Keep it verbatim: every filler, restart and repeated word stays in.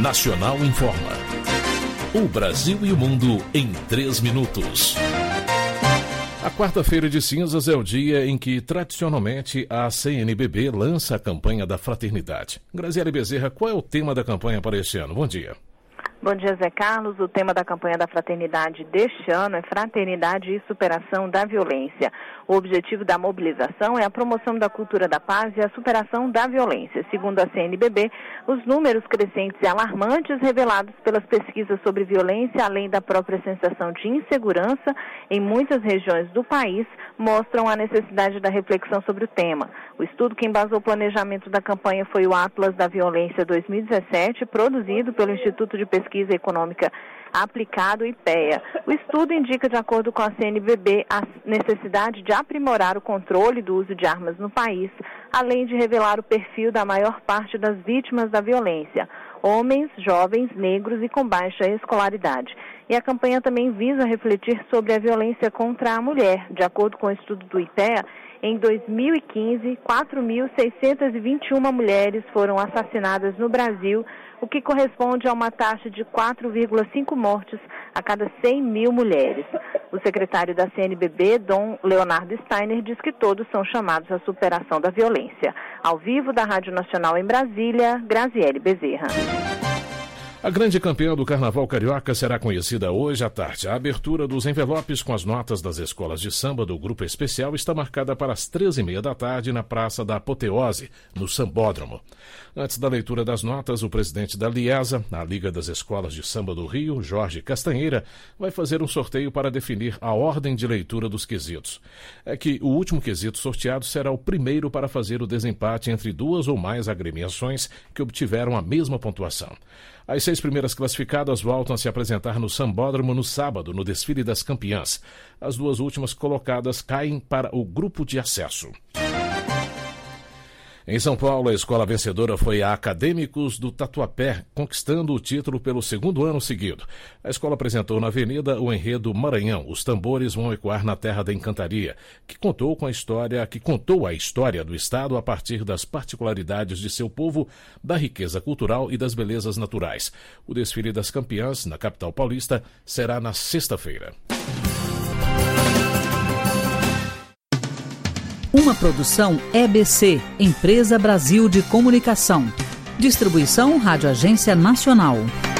Nacional Informa. O Brasil e o mundo em três minutos. A quarta-feira de cinzas é o dia em que, tradicionalmente, a C N B B lança a campanha da fraternidade. Graziele Bezerra, qual é o tema da campanha para este ano? Bom dia. Bom dia, Zé Carlos. O tema da campanha da fraternidade deste ano é Fraternidade e Superação da Violência. O objetivo da mobilização é a promoção da cultura da paz e a superação da violência. Segundo a C N B B, os números crescentes e alarmantes revelados pelas pesquisas sobre violência, além da própria sensação de insegurança em muitas regiões do país, mostram a necessidade da reflexão sobre o tema. O estudo que embasou o planejamento da campanha foi o Atlas da Violência dois mil e dezessete, produzido pelo Instituto de Pesquisa Econômica Aplicado, I P E A. O estudo indica, de acordo com a C N B B, a necessidade de aprimorar o controle do uso de armas no país, além de revelar o perfil da maior parte das vítimas da violência, homens, jovens, negros e com baixa escolaridade. E a campanha também visa refletir sobre a violência contra a mulher. De acordo com o estudo do I P E A, em dois mil e quinze, quatro mil seiscentas e vinte e uma mulheres foram assassinadas no Brasil, o que corresponde a uma taxa de quatro vírgula cinco mortes a cada cem mil mulheres. O secretário da C N B B, Dom Leonardo Steiner, diz que todos são chamados à superação da violência. Ao vivo da Rádio Nacional em Brasília, Graziele Bezerra. A grande campeã do Carnaval Carioca será conhecida hoje à tarde. A abertura dos envelopes com as notas das escolas de samba do Grupo Especial está marcada para as treze e meia da tarde na Praça da Apoteose, no Sambódromo. Antes da leitura das notas, o presidente da Liesa, a Liga das Escolas de Samba do Rio, Jorge Castanheira, vai fazer um sorteio para definir a ordem de leitura dos quesitos. É que o último quesito sorteado será o primeiro para fazer o desempate entre duas ou mais agremiações que obtiveram a mesma pontuação. As seis primeiras classificadas voltam a se apresentar no Sambódromo no sábado, no desfile das campeãs. As duas últimas colocadas caem para o grupo de acesso. Em São Paulo, a escola vencedora foi a Acadêmicos do Tatuapé, conquistando o título pelo segundo ano seguido. A escola apresentou na avenida o enredo Maranhão, Os Tambores Vão Ecoar na Terra da Encantaria, que contou com a história, que contou a história do estado a partir das particularidades de seu povo, da riqueza cultural e das belezas naturais. O desfile das campeãs, na capital paulista, será na sexta-feira. Uma produção E B C, Empresa Brasil de Comunicação. Distribuição Rádio Agência Nacional.